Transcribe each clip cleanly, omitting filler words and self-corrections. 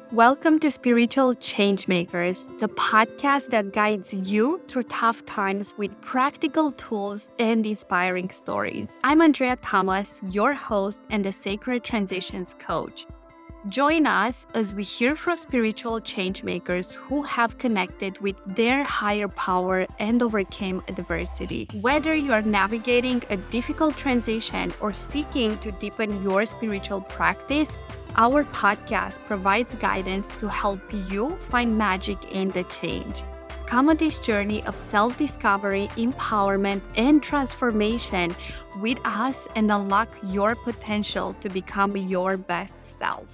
Welcome to Spiritual Changemakers, the podcast that guides you through tough times with practical tools and inspiring stories. I'm Andrea Thomas, your host and the Sacred Transitions Coach. Join us as we hear from spiritual changemakers who have connected with their higher power and overcame adversity. Whether you are navigating a difficult transition or seeking to deepen your spiritual practice, our podcast provides guidance to help you find magic in the change. Come on this journey of self-discovery, empowerment, and transformation with us and unlock your potential to become your best self.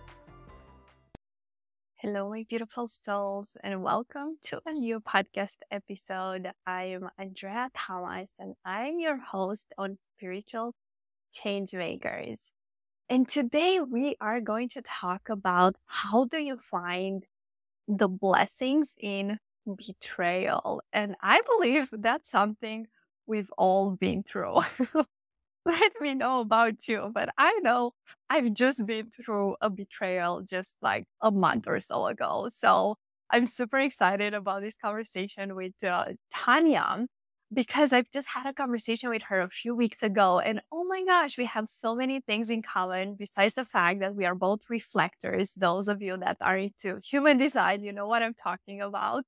Hello, my beautiful souls, and welcome to a new podcast episode. I'm Andrea Thomas, and I'm your host on Spiritual Changemakers. And today we are going to talk about how do you find the blessings in betrayal. And I believe that's something we've all been through. Let me know about you, but I know I've just been through a betrayal just like a month or so ago. So I'm super excited about this conversation with Tanya because I've just had a conversation with her a few weeks ago. And oh my gosh, we have so many things in common besides the fact that we are both reflectors. Those of you that are into human design, you know what I'm talking about.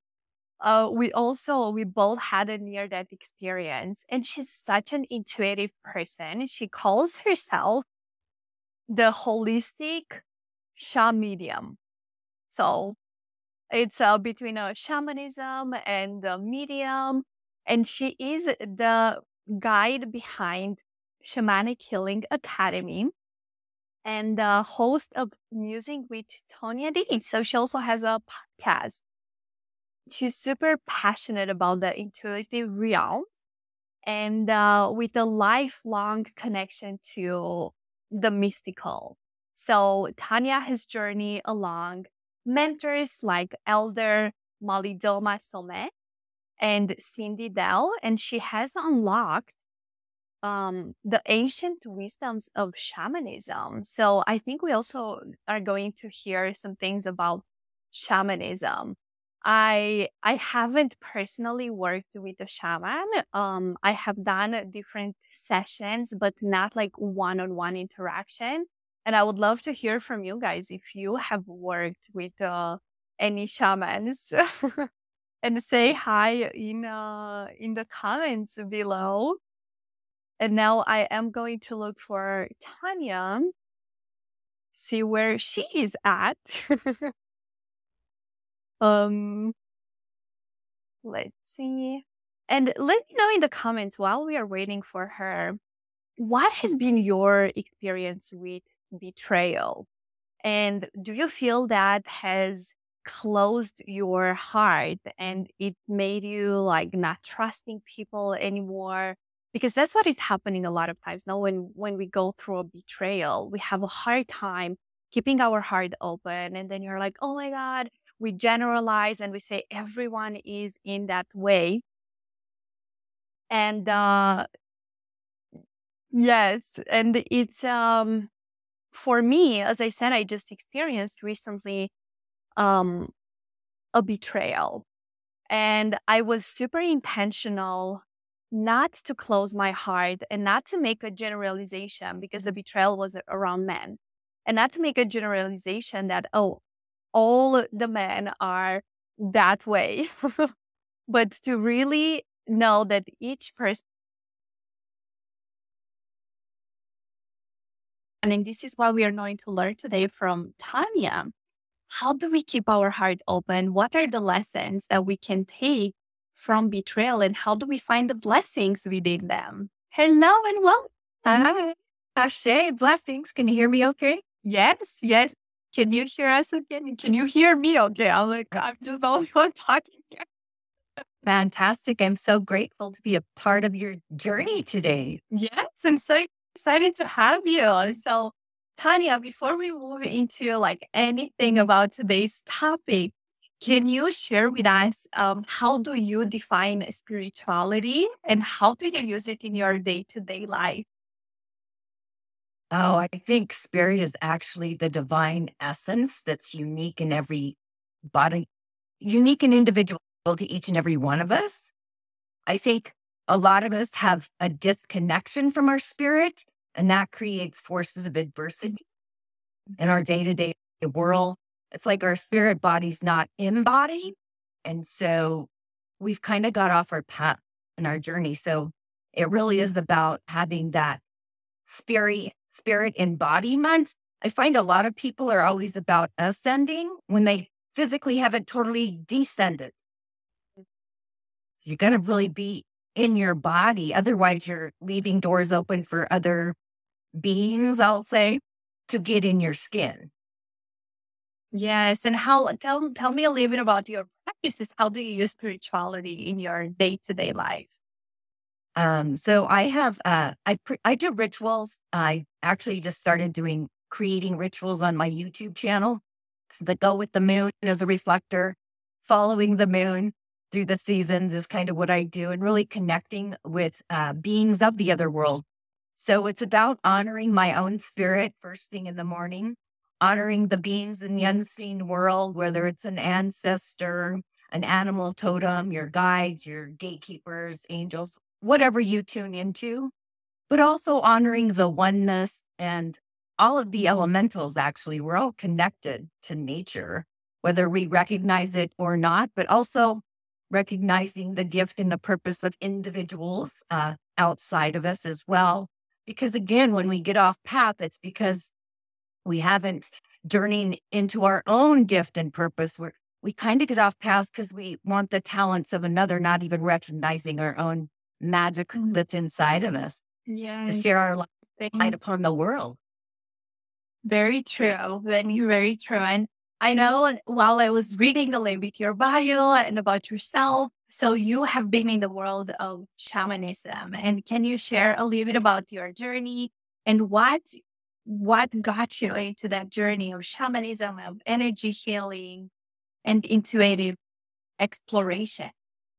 We both had a near-death experience, and she's such an intuitive person. She calls herself the holistic medium. So it's between a shamanism and a medium, and she is the guide behind Shamanic Healing Academy and the host of Musing with Tonya D. So she also has a podcast. She's super passionate about the intuitive realm and with a lifelong connection to the mystical. So Tanya has journeyed along mentors like Elder Malidoma Somé and Cindy Dell, and she has unlocked the ancient wisdoms of shamanism. So I think we also are going to hear some things about shamanism. I haven't personally worked with a shaman. I have done different sessions, but not like one-on-one interaction. And I would love to hear from you guys if you have worked with any shamans. And say hi in the comments below. And now I am going to look for Tanya, see where she is at. um, let's see. And let me know in the comments while we are waiting for her, what has been your experience with betrayal? And do you feel that has closed your heart and it made you like not trusting people anymore? Because that's what is happening a lot of times now when we go through a betrayal, we have a hard time keeping our heart open. And then you're like, oh my God, we generalize and we say everyone is in that way. And yes, and it's for me, as I said, I just experienced recently a betrayal. And I was super intentional not to close my heart and not to make a generalization because the betrayal was around men. And not to make a generalization that, oh, all the men are that way. But to really know that each person, and this is what we are going to learn today from Tanya. How do we keep our heart open? What are the lessons that we can take from betrayal, and how do we find the blessings within them? Hello and welcome. Hi, Ashe, blessings. Can you hear me okay? Yes, yes. Can you hear us again? Can you hear me okay? I'm just the only one talking here. Fantastic. I'm so grateful to be a part of your journey today. Yes, I'm so excited to have you. So, Tanya, before we move into like anything about today's topic, can you share with us how do you define spirituality and how do you use it in your day-to-day life? Oh, I think spirit is actually the divine essence that's unique in every body, unique and individual to each and every one of us. I think a lot of us have a disconnection from our spirit, and that creates forces of adversity in our day to day world. It's like our spirit body's not embodied. And so we've kind of got off our path in our journey. So it really is about having that spirit embodiment. I find a lot of people are always about ascending when they physically haven't totally descended. You got to really be in your body. Otherwise, you're leaving doors open for other beings, I'll say, to get in your skin. Yes, and tell me a little bit about your practices. How do you use spirituality in your day-to-day life? So I have, I do rituals. I actually just started creating rituals on my YouTube channel that go with the moon as a reflector. Following the moon through the seasons is kind of what I do, and really connecting with beings of the other world. So it's about honoring my own spirit first thing in the morning, honoring the beings in the unseen world, whether it's an ancestor, an animal totem, your guides, your gatekeepers, angels, whatever you tune into, but also honoring the oneness and all of the elementals. Actually, we're all connected to nature, whether we recognize it or not, but also recognizing the gift and the purpose of individuals outside of us as well. Because again, when we get off path, it's because we haven't journeyed into our own gift and purpose. We kind of get off path because we want the talents of another, not even recognizing our own magic that's inside of us to share our light upon the world. Very true. Very true. And I know while I was reading a little bit your bio and about yourself, so you have been in the world of shamanism. And can you share a little bit about your journey and what got you into that journey of shamanism, of energy healing and intuitive exploration?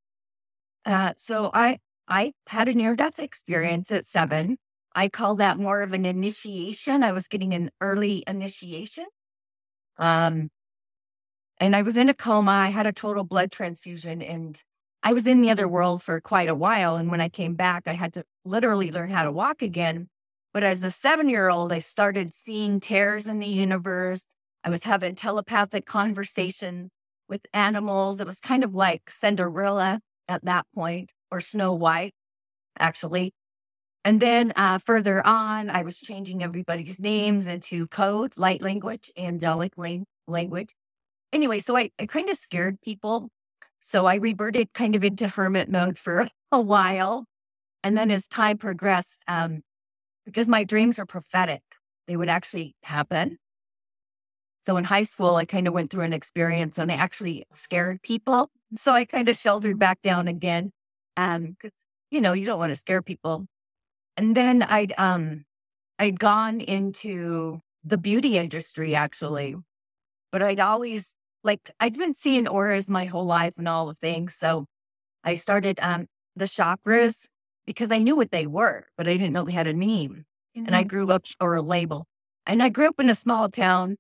So I had a near-death experience at 7. I call that more of an initiation. I was getting an early initiation. And I was in a coma. I had a total blood transfusion, and I was in the other world for quite a while. And when I came back, I had to literally learn how to walk again. But as a 7-year-old, I started seeing tears in the universe. I was having telepathic conversations with animals. It was kind of like Cinderella at that point, or Snow White, actually. And then further on, I was changing everybody's names into code, light language, angelic language. Anyway, so I kind of scared people. So I reverted kind of into hermit mode for a while. And then as time progressed, because my dreams are prophetic, they would actually happen. So in high school, I kind of went through an experience and I actually scared people. So I kind of sheltered back down again. Because, you don't want to scare people. And then I'd gone into the beauty industry, actually. But I'd always, I'd been seeing auras my whole life and all the things. So I started the chakras because I knew what they were, but I didn't know they had a name. Mm-hmm. And I grew up, or a label. And I grew up in a small town.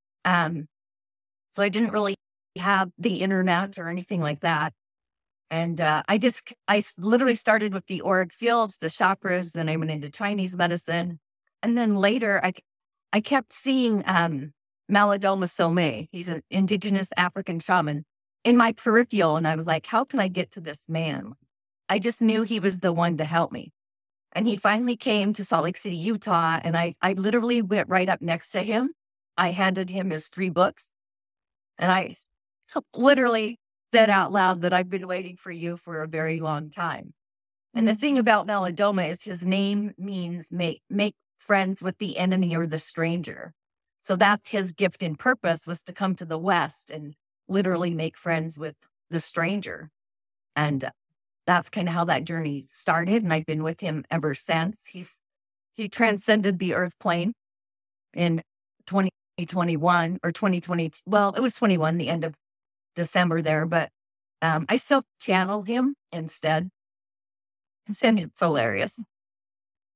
So I didn't really have the internet or anything like that. And I literally started with the auric fields, the chakras, then I went into Chinese medicine. And then later I kept seeing Malidoma Somé. He's an indigenous African shaman in my peripheral. And I was like, how can I get to this man? I just knew he was the one to help me. And he finally came to Salt Lake City, Utah. And I literally went right up next to him. I handed him his 3 books. And I literally said out loud that I've been waiting for you for a very long time. And the thing about Malidoma is his name means make friends with the enemy or the stranger. So that's his gift and purpose, was to come to the West and literally make friends with the stranger. And that's kind of how that journey started. And I've been with him ever since. He transcended the earth plane in 2021 or 2020. Well, it was 21, the end of December there, but I still channel him instead. And it's hilarious.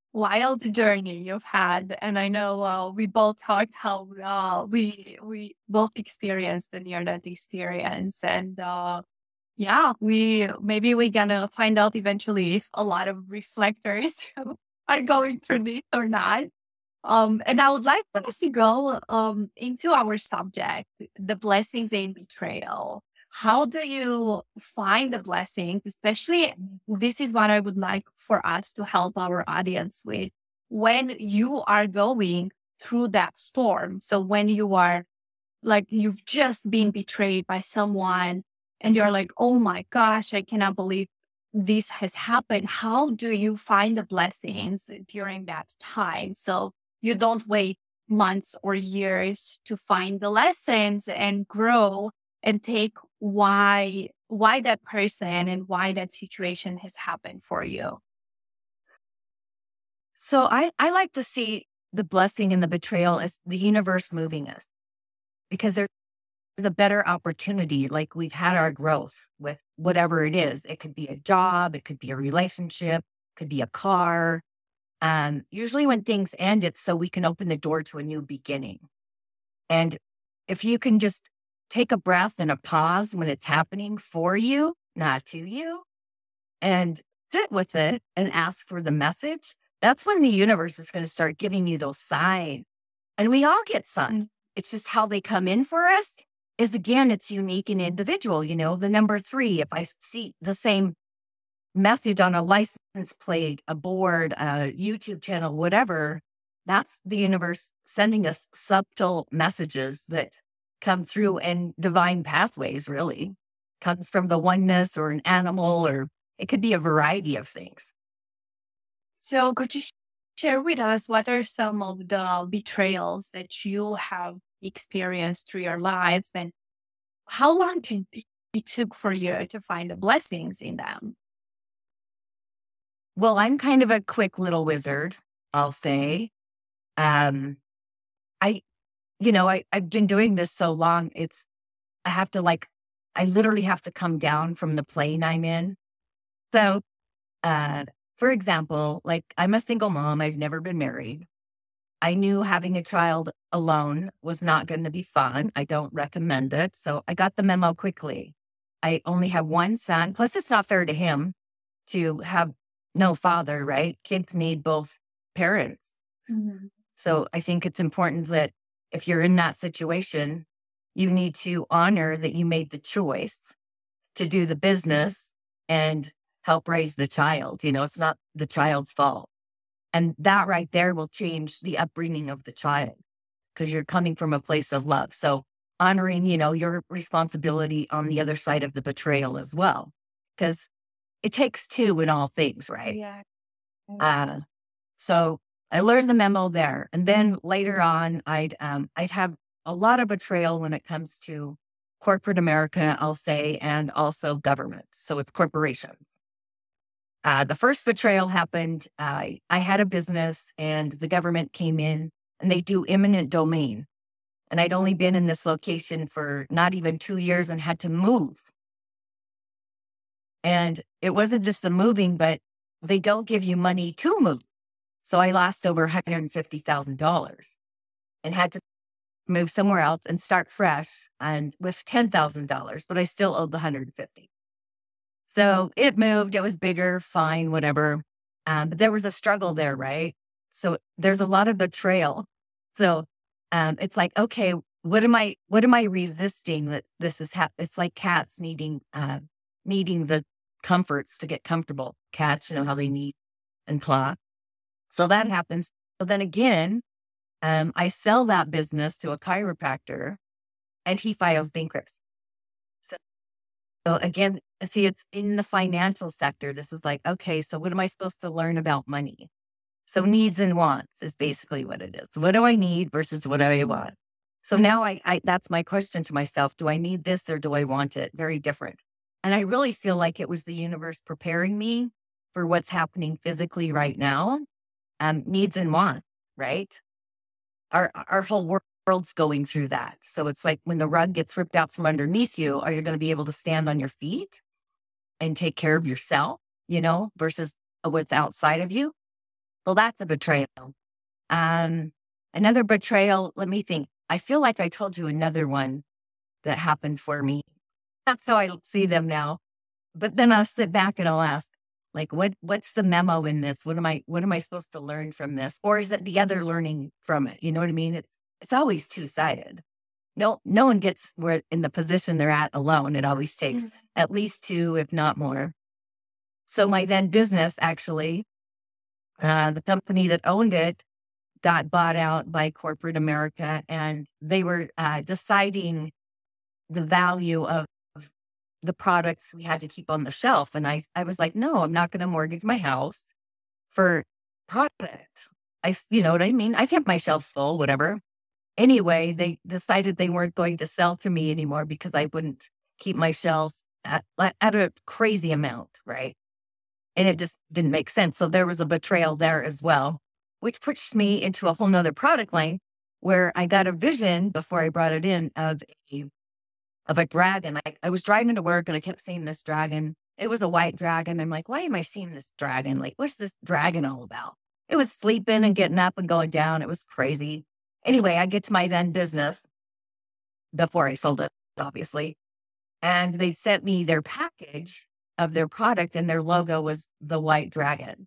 wild journey you've had, and I know we both talked how we both experienced the near death experience, and yeah, we gonna find out eventually if a lot of reflectors are going through this or not. And I would like for us to go into our subject, the blessings in betrayal. How do you find the blessings? Especially, this is what I would like for us to help our audience with when you are going through that storm. So when you are like you've just been betrayed by someone and you're like, oh my gosh, I cannot believe this has happened. How do you find the blessings during that time? So you don't wait months or years to find the lessons and grow and take why that person and why that situation has happened for you. So I like to see the blessing and the betrayal as the universe moving us because there's a better opportunity. Like we've had our growth with whatever it is. It could be a job, it could be a relationship, could be a car. Usually when things end, it's so we can open the door to a new beginning. And if you can just take a breath and a pause when it's happening for you, not to you, and sit with it and ask for the message, that's when the universe is going to start giving you those signs. And we all get signs. It's just how they come in for us is, again, it's unique and individual. You know, the number 3, if I see the same message on a license plate, a board, a YouTube channel, whatever, that's the universe sending us subtle messages that come through and divine pathways, really. Comes from the oneness or an animal, or it could be a variety of things. So could you share with us what are some of the betrayals that you have experienced through your life, and how long it took for you to find the blessings in them? Well, I'm kind of a quick little wizard, I'll say. Um, I, I've been doing this so long. I literally have to come down from the plane I'm in. So, for example, like I'm a single mom. I've never been married. I knew having a child alone was not going to be fun. I don't recommend it. So I got the memo quickly. I only have one son. Plus, it's not fair to him to have no father, right? Kids need both parents. Mm-hmm. So I think it's important that if you're in that situation, you need to honor that you made the choice to do the business and help raise the child. You know, it's not the child's fault. And that right there will change the upbringing of the child because you're coming from a place of love. So honoring, your responsibility on the other side of the betrayal as well, because it takes two in all things, right? Yeah. So I learned the memo there. And then later on, I'd have a lot of betrayal when it comes to corporate America, I'll say, and also government. So with corporations. The first betrayal happened. I had a business and the government came in and they do eminent domain. And I'd only been in this location for not even 2 years and had to move. And it wasn't just the moving, but they don't give you money to move. So I lost over $150,000 and had to move somewhere else and start fresh and with $10,000, but I still owed the 150. So it moved, it was bigger, fine, whatever. But there was a struggle there, right? So there's a lot of betrayal. So it's like, okay, what am I resisting that this is it's like cats needing the comforts to get comfortable. Cats, how they need and claw. So that happens. So then again, I sell that business to a chiropractor and he files bankruptcy. So again, see, it's in the financial sector. This is like, okay, so what am I supposed to learn about money? So needs and wants is basically what it is. What do I need versus what do I want? So now I that's my question to myself. Do I need this or do I want it? Very different. And I really feel like it was the universe preparing me for what's happening physically right now. Needs and wants, right? Our whole world's going through that. So it's like when the rug gets ripped out from underneath you, are you going to be able to stand on your feet and take care of yourself, versus what's outside of you? So that's a betrayal. Another betrayal, let me think. I feel like I told you another one that happened for me. That's how I see them now. But then I'll sit back and I'll ask, like, what's the memo in this? What am I supposed to learn from this? Or is it the other learning from it? You know what I mean? It's always two-sided. No one gets where in the position they're at alone. It always takes at least two, if not more. So my then business, actually, the company that owned it got bought out by corporate America, and they were deciding the value of the products we had to keep on the shelf. And I was like, no, I'm not going to mortgage my house for product. You know what I mean? I kept my shelf full, whatever. Anyway, they decided they weren't going to sell to me anymore because I wouldn't keep my shelves at a crazy amount, right? And it just didn't make sense. So there was a betrayal there as well, which pushed me into a whole nother product line where I got a vision before I brought it in of a dragon. I was driving to work and I kept seeing this dragon. It was a white dragon. I'm like, why am I seeing this dragon? Like, what's this dragon all about? It was sleeping and getting up and going down. It was crazy. Anyway, I get to my then business before I sold it, obviously. And they sent me their package of their product and their logo was the white dragon.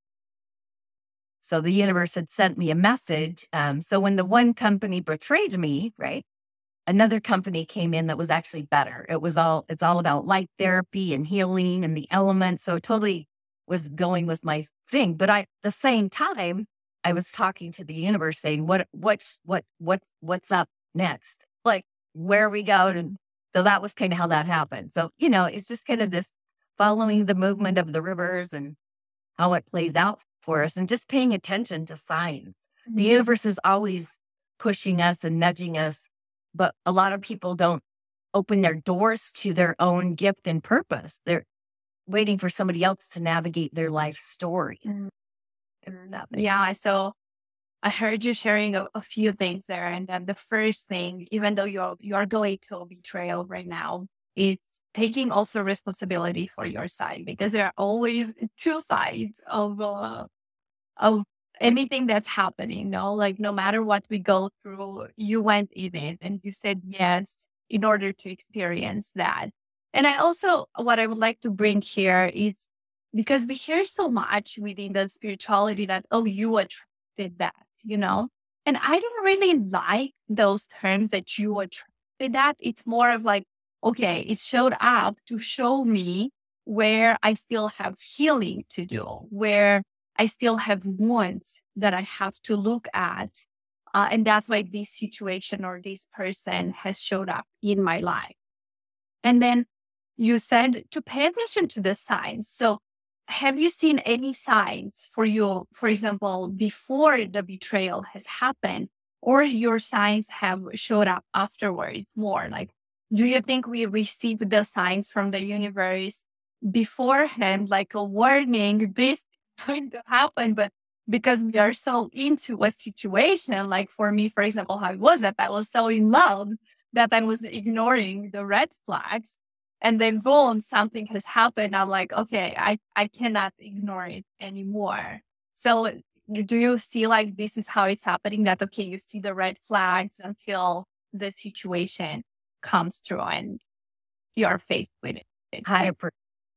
So the universe had sent me a message. So when the one company betrayed me, right, another company came in that was actually better. It's all about light therapy and healing and the elements. So it totally was going with my thing. But at the same time, I was talking to the universe saying, what's up next? Like, where are we going? And so that was kind of how that happened. So, it's just kind of this following the movement of the rivers and how it plays out for us and just paying attention to signs. The universe is always pushing us and nudging us, but a lot of people don't open their doors to their own gift and purpose. They're waiting for somebody else to navigate their life story. Yeah, so I heard you sharing a few things there. And then the first thing, even though you're going to a betrayal right now, it's taking also responsibility for your side because there are always two sides of anything that's happening. No, like no matter what we go through, you went in it and you said yes in order to experience that. And what I would like to bring here is because we hear so much within the spirituality that, oh, you attracted that, and I don't really like those terms that you attracted that. It's more of like, okay, it showed up to show me where I still have healing to do, where I still have wounds that I have to look at. And that's why this situation or this person has showed up in my life. And then you said to pay attention to the signs. So have you seen any signs for you, for example, before the betrayal has happened, or your signs have showed up afterwards more? Like, do you think we received the signs from the universe beforehand, like a warning, this is going to happen, but because we are so into a situation, like for me, for example, how it was that I was so in love that I was ignoring the red flags. And then boom, something has happened. I'm like, okay, I cannot ignore it anymore. So do you see like this is how it's happening that, okay, you see the red flags until the situation comes through and you're faced with it? 100%.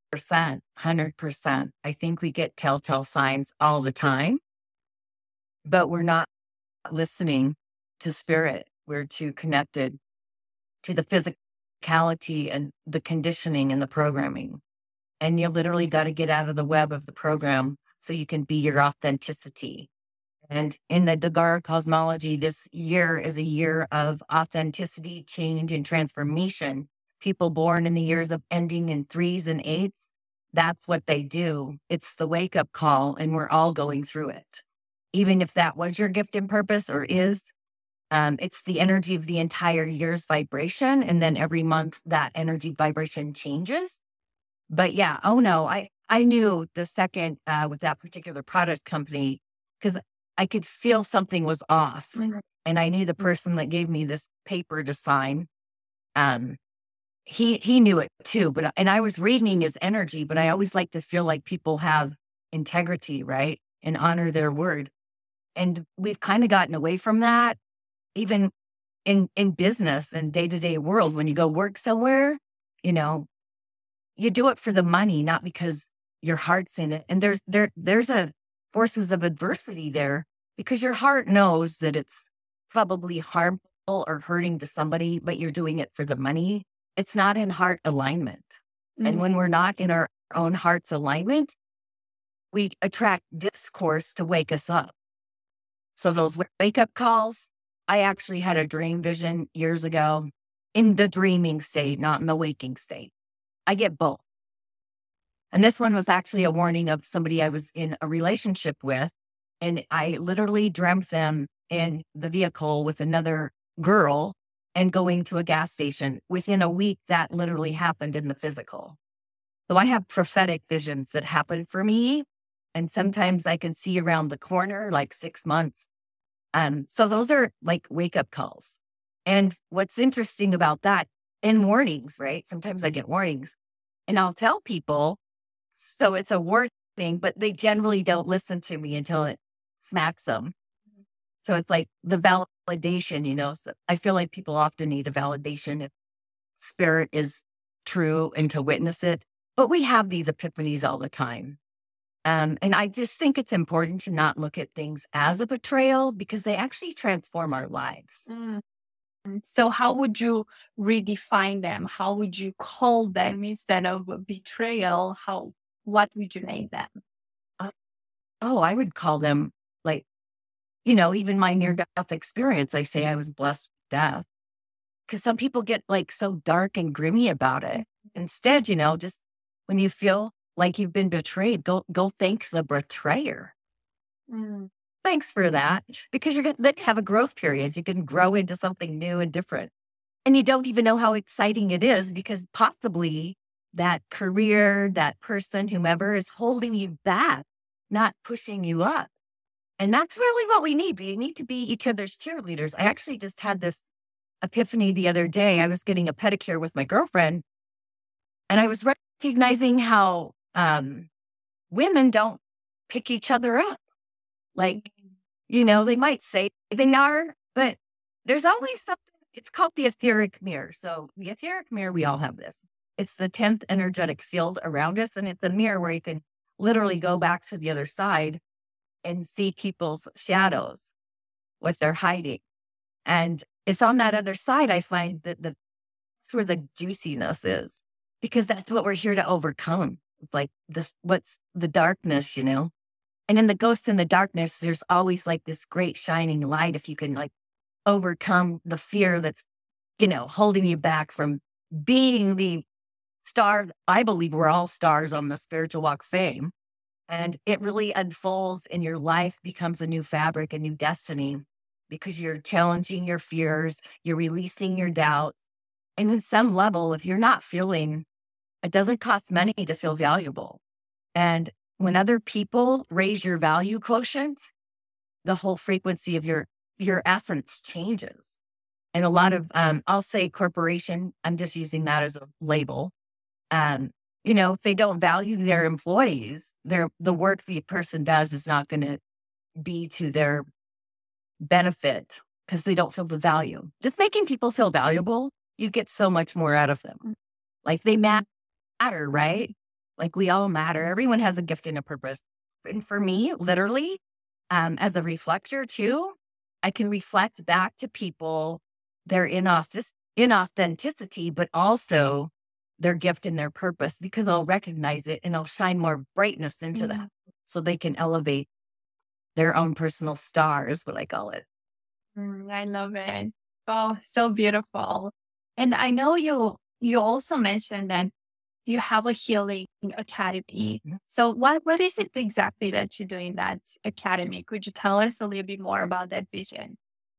100%. I think we get telltale signs all the time, but we're not listening to spirit. We're too connected to the physicality and the conditioning and the programming. And you literally got to get out of the web of the program so you can be your authenticity. And in the Dagara cosmology, this year is a year of authenticity, change, and transformation. People born in the years of ending in 3s and 8s, that's what they do. It's the wake-up call, and we're all going through it. Even if that was your gift and purpose or is, it's the energy of the entire year's vibration. And then every month that energy vibration changes. But yeah, oh no, I knew the second with that particular product company, because I could feel something was off. And I knew the person that gave me this paper to sign, he knew it too. And I was reading his energy, but I always like to feel like people have integrity, right? and honor their word. And we've kind of gotten away from that, even in business and day-to-day world. When you go work somewhere, you know, you do it for the money, not because your heart's in it. And there's a forces of adversity there because your heart knows that it's probably harmful or hurting to somebody, but you're doing it for the money. It's not in heart alignment. And when we're not in our own heart's alignment, we attract discourse to wake us up. So those wake-up calls, I actually had a dream vision years ago in the dreaming state, not in the waking state. I get both. And this one was actually a warning of somebody I was in a relationship with. And I literally dreamt them in the vehicle with another girl and going to a gas station. Within a week, that literally happened in the physical. So I have prophetic visions that happen for me. And sometimes I can see around the corner, like 6 months. So those are like wake-up calls. And what's interesting about that, in warnings, right? Sometimes I get warnings and I'll tell people, so it's a warning, but they generally don't listen to me until it smacks them. So it's like the validation, so I feel like people often need a validation if spirit is true and to witness it. But we have these epiphanies all the time. And I just think it's important to not look at things as a betrayal because they actually transform our lives. So how would you redefine them? How would you call them instead of a betrayal? What would you name them? I would call them like, even my near-death experience, I say I was blessed with death. Because some people get like so dark and grimy about it. Instead, just when you feel like you've been betrayed, go thank the betrayer. Thanks for that. Because you're going to have a growth period. You can grow into something new and different. And you don't even know how exciting it is because possibly that career, that person, whomever is holding you back, not pushing you up. And that's really what we need. We need to be each other's cheerleaders. I actually just had this epiphany the other day. I was getting a pedicure with my girlfriend, and I was recognizing how women don't pick each other up. Like, they might say they are, but there's always something. It's called the etheric mirror. So the etheric mirror, we all have this. It's the 10th energetic field around us, and it's a mirror where you can literally go back to the other side and see people's shadows, what they're hiding. And it's on that other side, I find that that's where the juiciness is, because that's what we're here to overcome. Like this, what's the darkness, And in the ghost in the darkness, there's always like this great shining light. If you can like overcome the fear that's, holding you back from being the star. I believe we're all stars on the spiritual walk of fame. And it really unfolds and your life becomes a new fabric, a new destiny, because you're challenging your fears, you're releasing your doubts. And in some level, if you're not feeling, it doesn't cost money to feel valuable. And when other people raise your value quotient, the whole frequency of your essence changes. And a lot of, I'll say corporation, I'm just using that as a label. If they don't value their employees, the work the person does is not going to be to their benefit because they don't feel the value. Just making people feel valuable, you get so much more out of them. Like they matter, right? Like we all matter. Everyone has a gift and a purpose. And for me, literally, as a reflector too, I can reflect back to people their inauthenticity, but also their gift and their purpose, because I'll recognize it and I'll shine more brightness into that so they can elevate their own personal star, is what I call it. I love it. Oh, so beautiful. And I know you also mentioned that you have a healing academy. So what is it exactly that you do in that academy? Could you tell us a little bit more about that vision?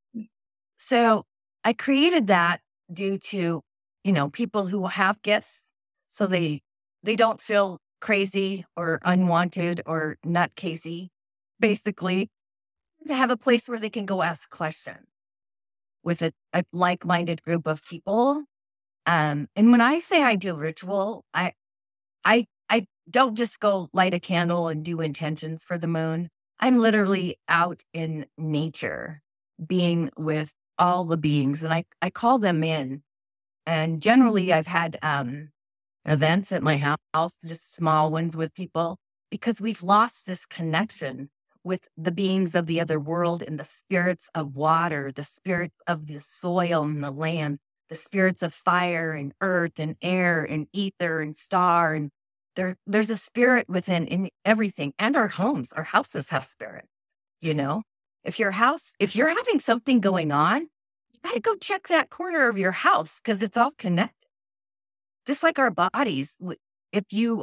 So I created that due to, people who have gifts, so they don't feel crazy or unwanted or nutcasey, basically, to have a place where they can go ask questions with a like-minded group of people. And when I say I do ritual, I don't just go light a candle and do intentions for the moon. I'm literally out in nature, being with all the beings, and I call them in. And generally, I've had events at my house, just small ones with people, because we've lost this connection with the beings of the other world and the spirits of water, the spirits of the soil and the land, the spirits of fire and earth and air and ether and star. And there's a spirit within in everything. And our houses have spirit, you know? If you're having something going on, you gotta go check that corner of your house because it's all connected. Just like our bodies, if you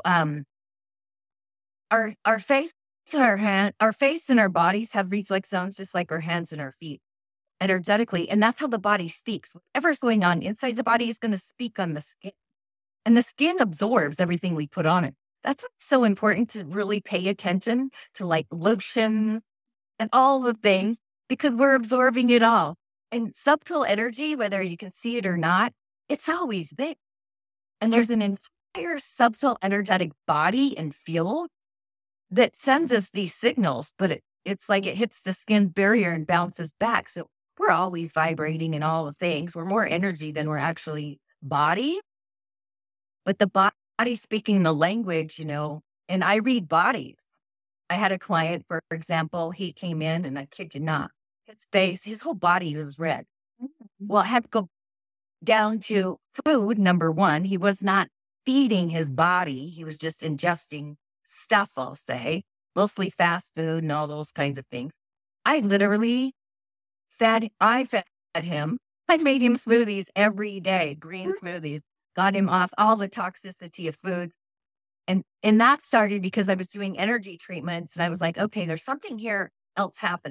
our face and our face and our bodies have reflex zones just like our hands and our feet energetically, and that's how the body speaks. Whatever's going on inside the body is going to speak on the skin, and the skin absorbs everything we put on it. That's what's so important to really pay attention to, like lotion and all the things, because we're absorbing it all. And subtle energy, whether you can see it or not, it's always there. And there's an entire subtle energetic body and field that sends us these signals, but it's like it hits the skin barrier and bounces back. So we're always vibrating in all the things. We're more energy than we're actually body. But the body speaking the language, and I read bodies. I had a client, for example, he came in and I kid you not, his whole body was red. Well, I had to go down to food, number one. He was not feeding his body. He was just ingesting stuff, I'll say, mostly fast food and all those kinds of things. I literally fed him. I made him smoothies every day, green smoothies, got him off all the toxicity of foods. And that started because I was doing energy treatments and I was like, okay, there's something here else happening.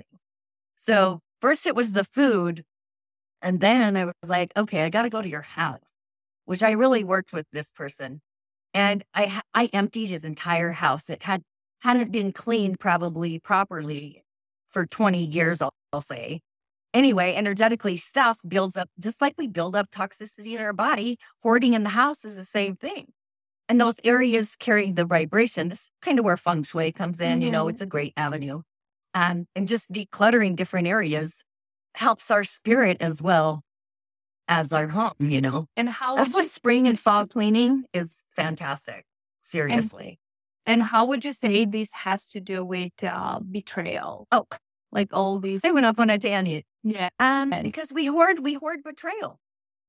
So first it was the food. And then I was like, okay, I got to go to your house, which I really worked with this person. And I emptied his entire house. It hadn't been cleaned probably properly for 20 years, I'll say. Anyway, energetically, stuff builds up, just like we build up toxicity in our body. Hoarding in the house is the same thing. And those areas carry the vibration. This is kind of where feng shui comes in. It's a great avenue. And just decluttering different areas helps our spirit as well as our home, And how That's why spring and fall cleaning is fantastic. Seriously. And how would you say this has to do with betrayal? Oh, like all these. I went up on a tangent. Yeah. Because we hoard betrayal.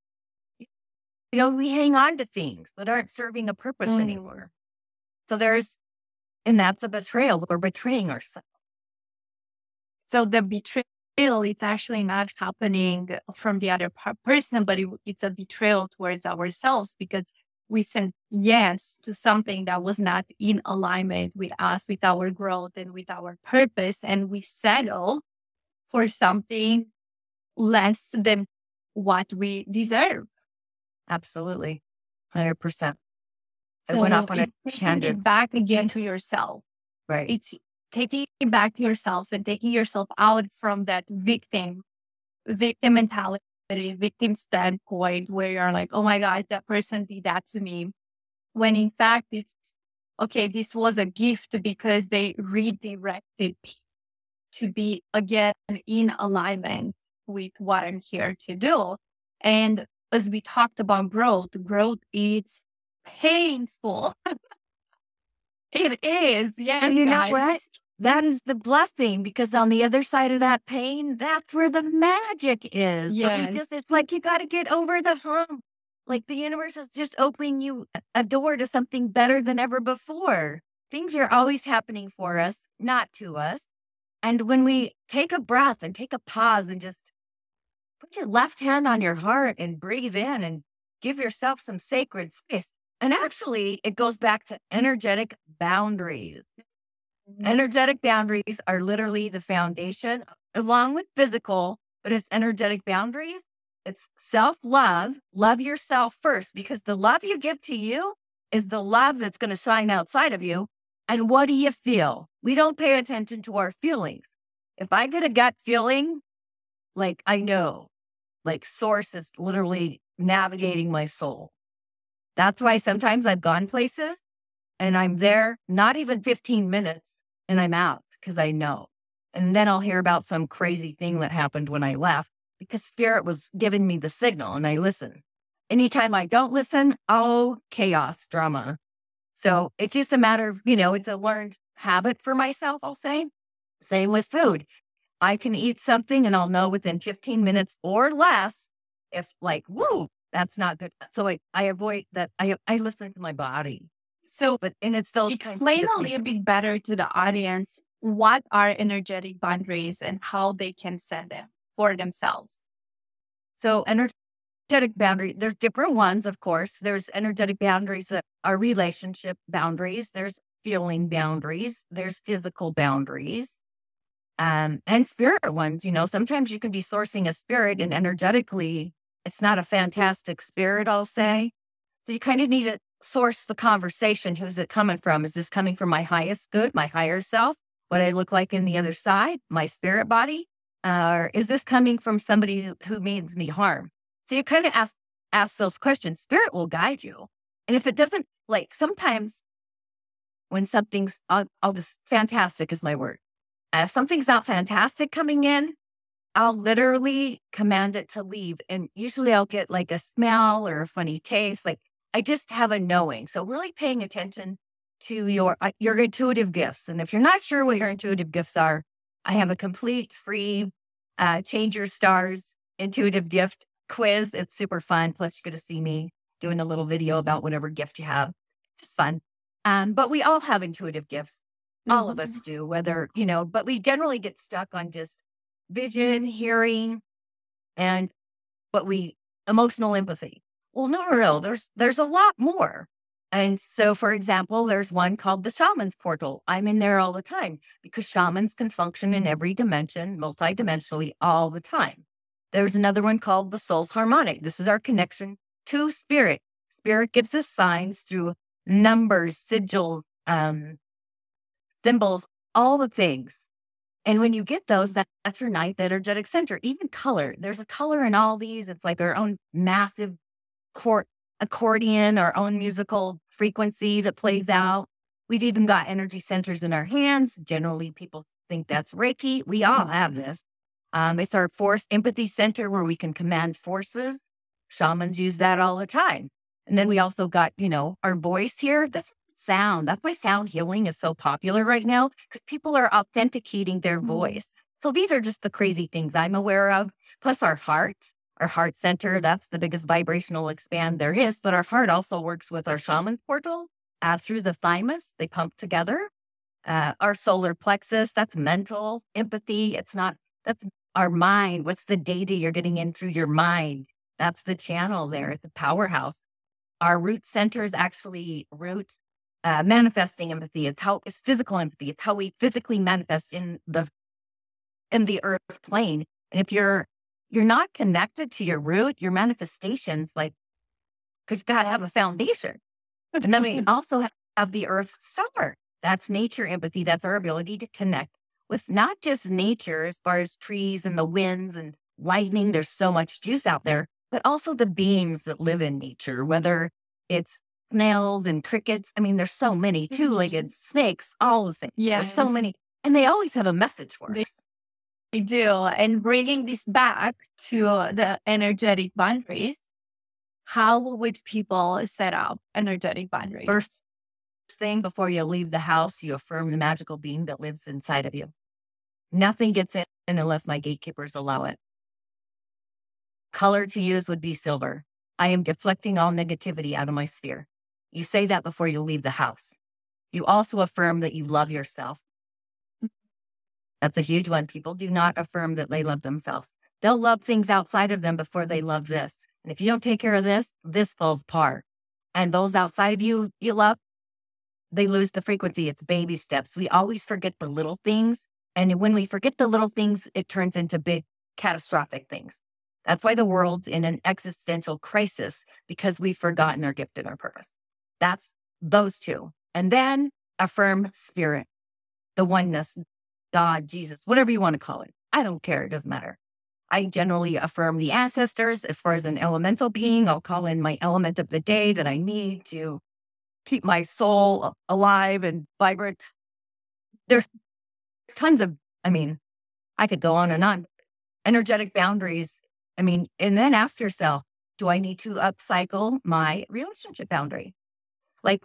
We hang on to things that aren't serving a purpose anymore. So and that's a betrayal. We're betraying ourselves. So the betrayal, it's actually not happening from the other person, but it's a betrayal towards ourselves because we said yes to something that was not in alignment with us, with our growth and with our purpose. And we settle for something less than what we deserve. Absolutely. 100%. So I went off on a taking tangent. it back again to yourself. Right. It's taking it back to yourself and taking yourself out from that victim mentality, victim standpoint where you're like, oh my God, that person did that to me. When in fact, it's okay, this was a gift because they redirected me to be again in alignment with what I'm here to do. And as we talked about growth is painful. It is. Yes. And you know what? That is the blessing, because on the other side of that pain, that's where the magic is. Yes. So it's like you got to get over the hump. Like the universe is just opening you a door to something better than ever before. Things are always happening for us, not to us. And when we take a breath and take a pause and just put your left hand on your heart and breathe in and give yourself some sacred space. And actually, it goes back to energetic boundaries. Energetic boundaries are literally the foundation, along with physical, but it's energetic boundaries. It's self-love. Love yourself first, because the love you give to you is the love that's going to shine outside of you. And what do you feel? We don't pay attention to our feelings. If I get a gut feeling, like I know, like source is literally navigating my soul. That's why sometimes I've gone places and I'm there not even 15 minutes and I'm out because I know. And then I'll hear about some crazy thing that happened when I left because spirit was giving me the signal and I listen. Anytime I don't listen, oh, chaos, drama. So it's just a matter of, it's a learned habit for myself, I'll say. Same with food. I can eat something and I'll know within 15 minutes or less if woo, that's not good. So I avoid that. I listen to my body. So, and it's those explain a little bit better to the audience what are energetic boundaries and how they can set them for themselves. So energetic boundary, there's different ones, of course. There's energetic boundaries that are relationship boundaries. There's feeling boundaries. There's physical boundaries. And spirit ones, sometimes you can be sourcing a spirit and energetically, it's not a fantastic spirit, I'll say. So you kind of need to source the conversation. Who's it coming from? Is this coming from my highest good, my higher self, what I look like in the other side, my spirit body? Or is this coming from somebody who means me harm? So you kind of ask those questions. Spirit will guide you. And if it doesn't, sometimes when something's, fantastic is my word. If something's not fantastic coming in, I'll literally command it to leave. And usually I'll get a smell or a funny taste. I just have a knowing. So really paying attention to your intuitive gifts. And if you're not sure what your intuitive gifts are, I have a complete free Change Your Stars intuitive gift quiz. It's super fun. Plus you get to see me doing a little video about whatever gift you have. It's fun. But we all have intuitive gifts. All of us do, whether, but we generally get stuck on just vision, hearing, and emotional empathy. Well, no, there's a lot more. And so, for example, there's one called the Shaman's Portal. I'm in there all the time because shamans can function in every dimension, multidimensionally, all the time. There's another one called the Soul's Harmonic. This is our connection to spirit. Spirit gives us signs through numbers, sigils, symbols, all the things. And when you get those, that's your ninth energetic center. Even color. There's a color in all these. It's like our own massive accordion, our own musical frequency that plays out. We've even got energy centers in our hands. Generally, people think that's Reiki. We all have this. It's our force empathy center where we can command forces. Shamans use that all the time. And then we also got, our voice here. That's sound. That's why sound healing is so popular right now, because people are authenticating their voice. So these are just the crazy things I'm aware of. Plus our heart center, that's the biggest vibrational expand there is. But our heart also works with our shaman's portal through the thymus. They pump together. Our solar plexus, that's mental empathy. That's our mind. What's the data you're getting in through your mind? That's the channel there. It's a powerhouse. Our root center is actually manifesting empathy. It's physical empathy. It's how we physically manifest in the earth plane. And if you're not connected to your root, your manifestations, because you gotta have a foundation. And then we also have the earth star. That's nature empathy. That's our ability to connect with not just nature as far as trees and the winds and lightning. There's so much juice out there, but also the beings that live in nature, whether it's snails and crickets. I mean, there's so many, two-legged snakes, all of things. Yes. There's so many. And they always have a message for us. They do. And bringing this back to the energetic boundaries, how would people set up energetic boundaries? First thing, before you leave the house, you affirm the magical being that lives inside of you. Nothing gets in unless my gatekeepers allow it. Color to use would be silver. I am deflecting all negativity out of my sphere. You say that before you leave the house. You also affirm that you love yourself. That's a huge one. People do not affirm that they love themselves. They'll love things outside of them before they love this. And if you don't take care of this, this falls apart. And those outside of you love, they lose the frequency. It's baby steps. We always forget the little things. And when we forget the little things, it turns into big catastrophic things. That's why the world's in an existential crisis, because we've forgotten our gift and our purpose. That's those two. And then affirm spirit, the oneness, God, Jesus, whatever you want to call it. I don't care. It doesn't matter. I generally affirm the ancestors. As far as an elemental being, I'll call in my element of the day that I need to keep my soul alive and vibrant. There's tons of, I mean, I could go on and on. Energetic boundaries. I mean, and then ask yourself, do I need to upcycle my relationship boundary? Like,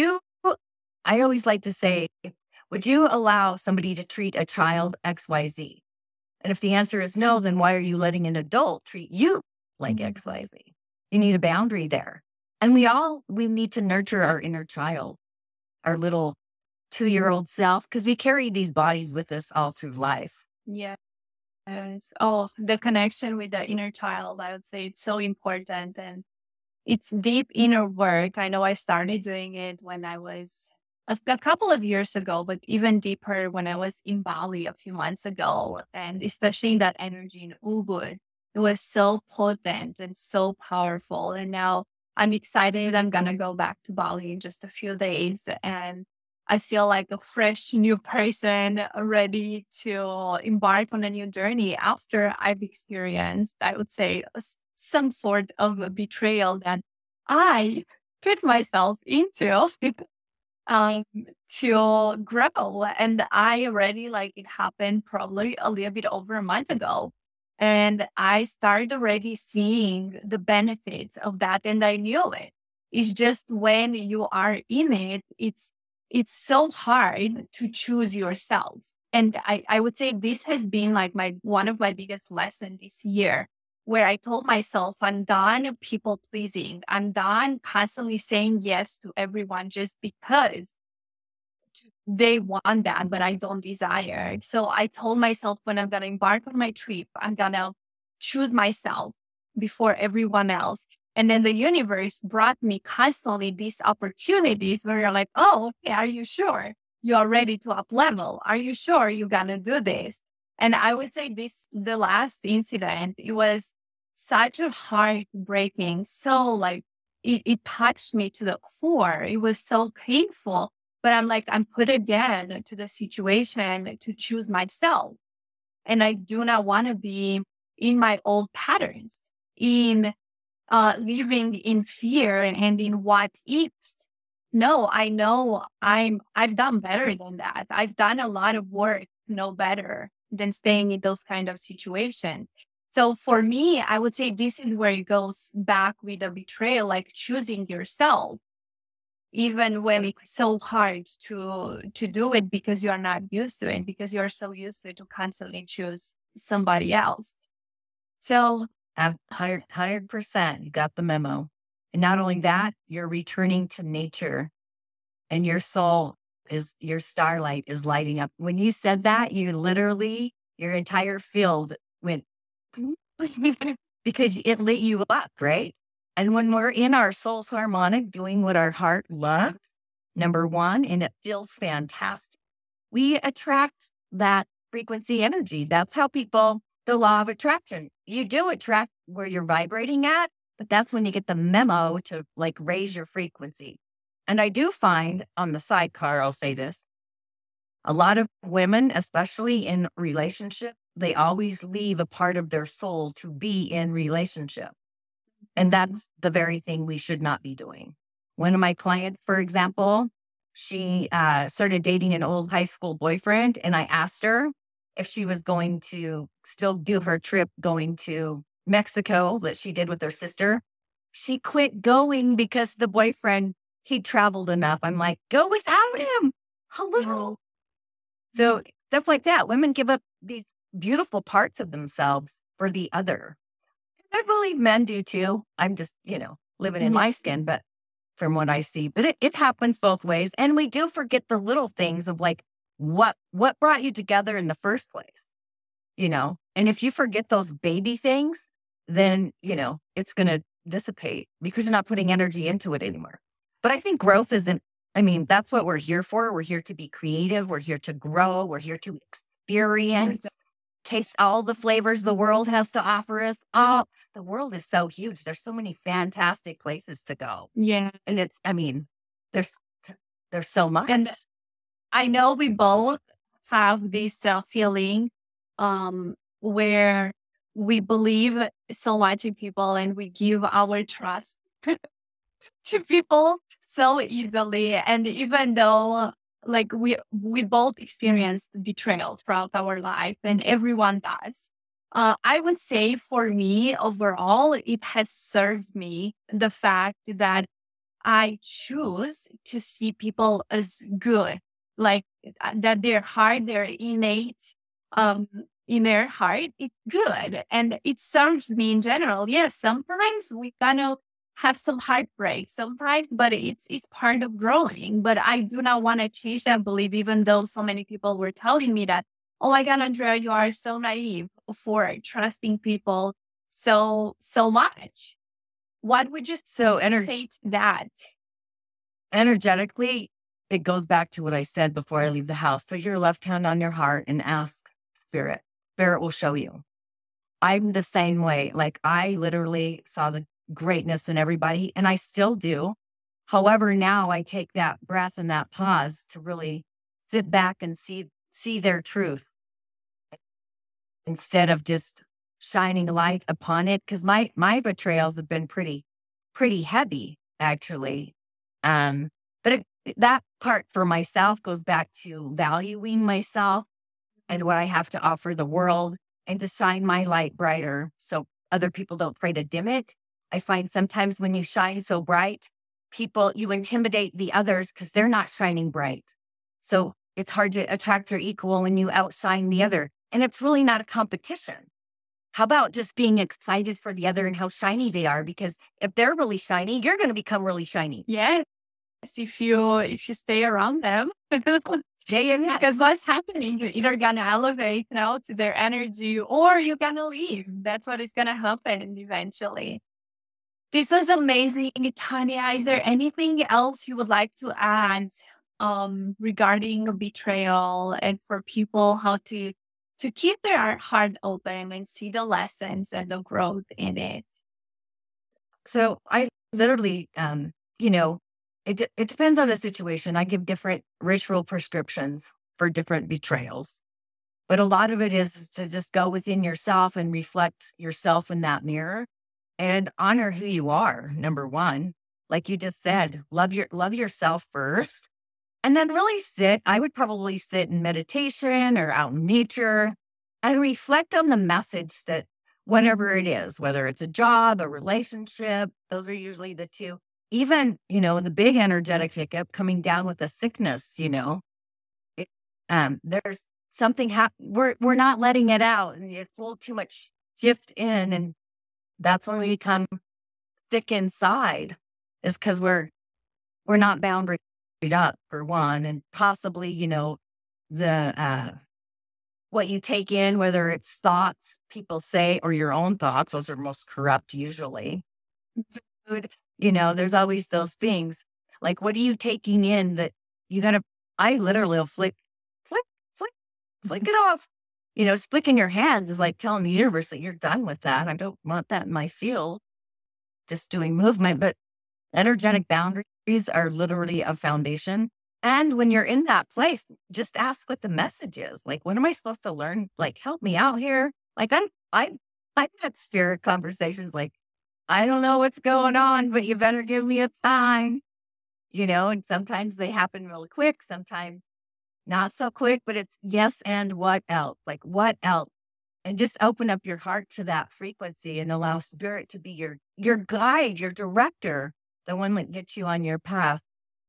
I always like to say, would you allow somebody to treat a child XYZ? And if the answer is no, then why are you letting an adult treat you like XYZ? You need a boundary there. And we need to nurture our inner child, our little 2-year-old self, because we carry these bodies with us all through life. Yes. Oh, the connection with the inner child, I would say it's so important. And it's deep inner work. I know I started doing it when I was a couple of years ago, but even deeper when I was in Bali a few months ago. And especially that energy in Ubud, it was so potent and so powerful. And now I'm excited. I'm going to go back to Bali in just a few days. And I feel like a fresh new person ready to embark on a new journey after I've experienced, I would say, some sort of a betrayal that I put myself into um, to grow. And I already, like, it happened probably a little bit over a month ago. And I started already seeing the benefits of that. And I knew it. It's just when you are in it, it's so hard to choose yourself. And I would say this has been like one of my biggest lessons this year, where I told myself, I'm done people pleasing. I'm done constantly saying yes to everyone just because they want that, but I don't desire it. So I told myself, when I'm going to embark on my trip, I'm going to choose myself before everyone else. And then the universe brought me constantly these opportunities where you're like, oh, okay, are you sure you're ready to up level? Are you sure you're going to do this? And I would say the last incident, it was such a heartbreaking. So like it touched me to the core. It was so painful, but I'm put again to the situation to choose myself. And I do not want to be in my old patterns, in living in fear and in what ifs. No, I know I've done better than that. I've done a lot of work to know better than staying in those kind of situations. So for me, I would say this is where it goes back with the betrayal, like choosing yourself, even when it's so hard to do it because you're not used to it, because you're so used to constantly choose somebody else. So 100%. You got the memo. And not only that, you're returning to nature and your your starlight is lighting up. When you said that, you literally, your entire field went because it lit you up, right? And when we're in our soul's harmonic, doing what our heart loves, number one, and it feels fantastic, we attract that frequency energy. That's how the law of attraction. You do attract where you're vibrating at, but that's when you get the memo to like raise your frequency. And I do find on the sidecar, I'll say this, a lot of women, especially in relationship, they always leave a part of their soul to be in relationship. And that's the very thing we should not be doing. One of my clients, for example, she started dating an old high school boyfriend, and I asked her if she was going to still do her trip going to Mexico that she did with her sister. She quit going because the boyfriend, he traveled enough. I'm like, go without him. Hello. So stuff like that. Women give up these beautiful parts of themselves for the other. I believe men do too. I'm just, living in my skin, but from what I see, but it happens both ways. And we do forget the little things of like, what brought you together in the first place, and if you forget those baby things, then, it's going to dissipate because you're not putting energy into it anymore. But I think growth that's what we're here for. We're here to be creative. We're here to grow. We're here to experience, taste all the flavors the world has to offer us. Oh, the world is so huge. There's so many fantastic places to go. Yeah. And there's so much. And I know we both have this feeling where we believe so much in people and we give our trust to people so easily. And even though like we both experienced betrayal throughout our life, and everyone does. I would say for me, overall, it has served me the fact that I choose to see people as good, like that their heart, their innate, um, in their heart, it's good. And it serves me in general. Yes, sometimes we kind of have some heartbreak sometimes, but it's part of growing. But I do not want to change that belief, even though so many people were telling me that, oh my God, Andrea, you are so naive for trusting people so much. What would you So say to that? energetically, it goes back to what I said before I leave the house. Put your left hand on your heart and ask spirit. Spirit will show you. I'm the same way. Like I literally saw the greatness in everybody and I still do. However, now I take that breath and that pause to really sit back and see their truth instead of just shining a light upon it. Cause my betrayals have been pretty heavy actually. But that part for myself goes back to valuing myself and what I have to offer the world and to shine my light brighter so other people don't try to dim it. I find sometimes when you shine so bright, you intimidate the others because they're not shining bright. So it's hard to attract your equal when you outshine the other. And it's really not a competition. How about just being excited for the other and how shiny they are? Because if they're really shiny, you're going to become really shiny. Yes, if you stay around them. Because what's happening, you're either gonna elevate to their energy or you're gonna leave. That's what is gonna happen eventually. This was amazing, Tanya. Is there anything else you would like to add regarding betrayal and for people how to keep their heart open and see the lessons and the growth in it? So I literally, it depends on the situation. I give different ritual prescriptions for different betrayals. But a lot of it is to just go within yourself and reflect yourself in that mirror and honor who you are. Number one, like you just said, love yourself first. And then really I would probably sit in meditation or out in nature and reflect on the message that whatever it is, whether it's a job, a relationship, those are usually the two. Even, the big energetic hiccup coming down with a sickness, it, there's something we're not letting it out and it's a little too much shift in. And that's when we become sick inside is because we're not boundaried up for one. And possibly, the, what you take in, whether it's thoughts people say or your own thoughts, those are most corrupt usually. Food, there's always those things. Like, what are you taking in that I literally will flick it off. Flicking your hands is like telling the universe that you're done with that. I don't want that in my field. Just doing movement, but energetic boundaries are literally a foundation. And when you're in that place, just ask what the message is. Like, what am I supposed to learn? Like, help me out here. Like, I've had spirit conversations like, I don't know what's going on, but you better give me a sign, and sometimes they happen really quick, sometimes not so quick, but it's yes. And what else? Like, what else? And just open up your heart to that frequency and allow spirit to be your guide, your director, the one that gets you on your path.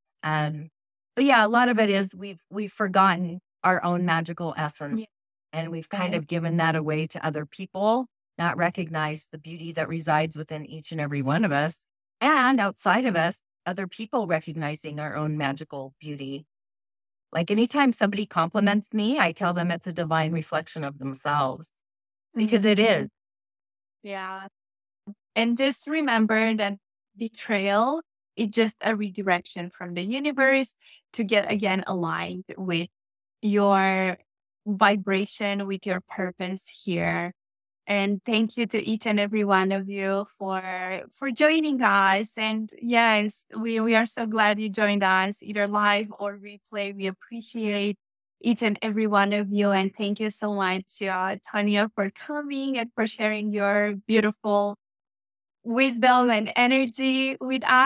But yeah, a lot of it is we've forgotten our own magical essence, and we've kind of given that away to other people, not recognize the beauty that resides within each and every one of us, and outside of us, other people recognizing our own magical beauty. Like anytime somebody compliments me, I tell them it's a divine reflection of themselves because it is. Yeah. And just remember that betrayal is just a redirection from the universe to get again aligned with your vibration, with your purpose here. And thank you to each and every one of you for joining us. And yes, we are so glad you joined us, either live or replay. We appreciate each and every one of you. And thank you so much, Tanya, for coming and for sharing your beautiful wisdom and energy with us.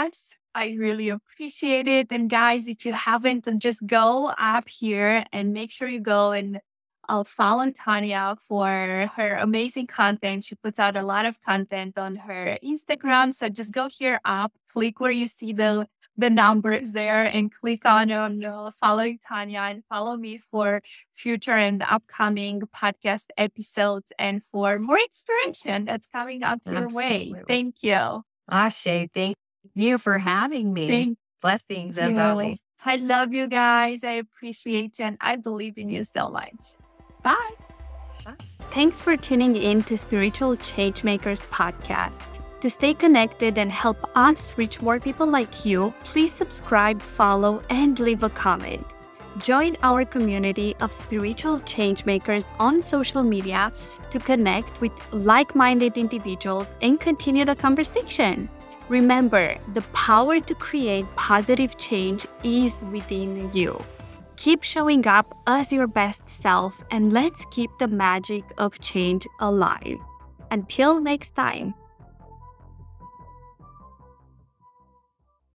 I really appreciate it. And guys, if you haven't, then just go up here and make sure you go and follow Tanya for her amazing content. She puts out a lot of content on her Instagram. So just go here up, click where you see the numbers there, and click on following Tanya, and follow me for future and upcoming podcast episodes and for more inspiration that's coming up your way. Absolutely. Thank you. Ashe, thank you for having me. Thank Blessings as you. always. I love you guys. I appreciate you, and I believe in you so much. Bye. Thanks for tuning in to Spiritual Changemakers podcast. To stay connected and help us reach more people like you, please subscribe, follow, and leave a comment. Join our community of spiritual changemakers on social media to connect with like-minded individuals and continue the conversation. Remember, the power to create positive change is within you. Keep showing up as your best self, and let's keep the magic of change alive. Until next time.